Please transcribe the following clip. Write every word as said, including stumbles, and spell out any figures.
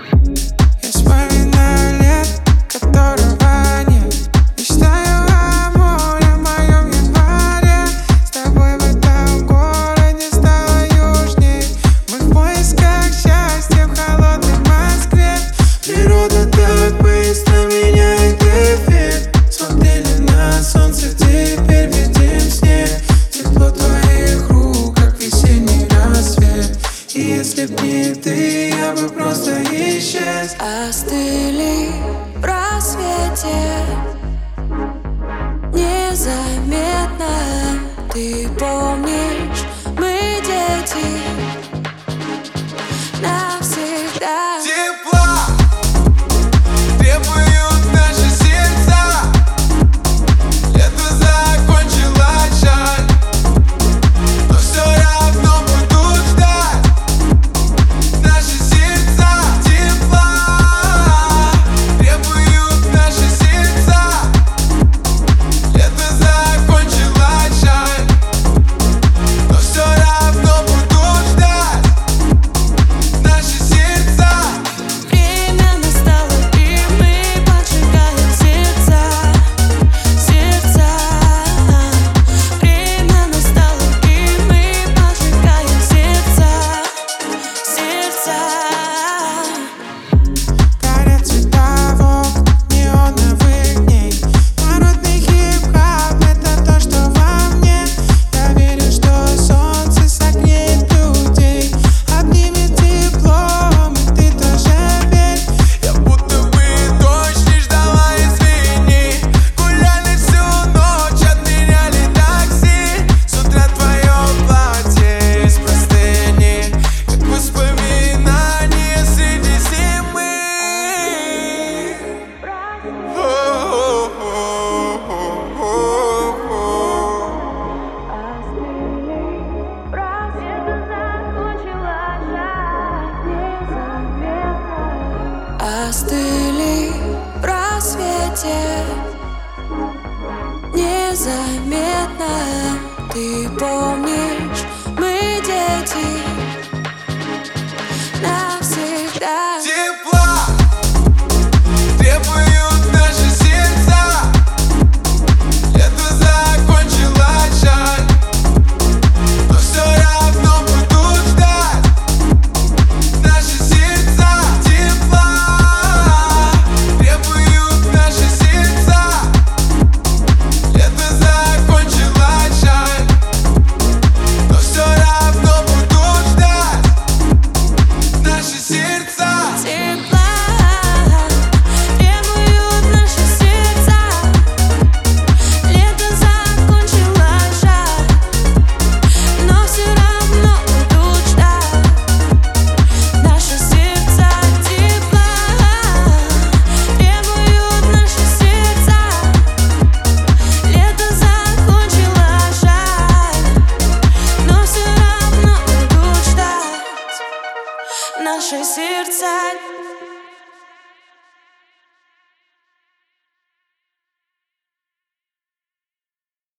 Я вспоминаю лет, которого нет. Мечтаю о море в моем январе. С тобой в этом городе стало южней. Мы в поисках счастья в холодной Москве. Природа так быстро меняет эффект. Смотрели на солнце, теперь видим снег. Тепло твоих рук, как весенний рассвет. И если б не ты, я бы просто исчез. Остыли в рассвете незаметно. Ты помнишь, мы дети навсегда. Тепла требуют наши сердца. Лето закончилось, жаль, но все равно буду ждать. Наши сердца тепла требуют наши сердца. Лето закончилось, жаль, но все равно буду ждать. Наши сердца. Время настало, и мы поджигаем сердца, сердца. Время настало, и мы поджигаем сердца, сердца. Горят цвета в окнах неоновых дней. Народный хип-хоп — это то, что во мне. Я верю, что солнце согреет людей, обнимет теплом, и ты тоже верь. Я будто бы дождь не ждала, извини. Гуляли всю ночь, отменяли такси. С утра твое платье из простыни, как воспоминание среди зимы. Остыли в рассвете незаметно. Ты помнишь.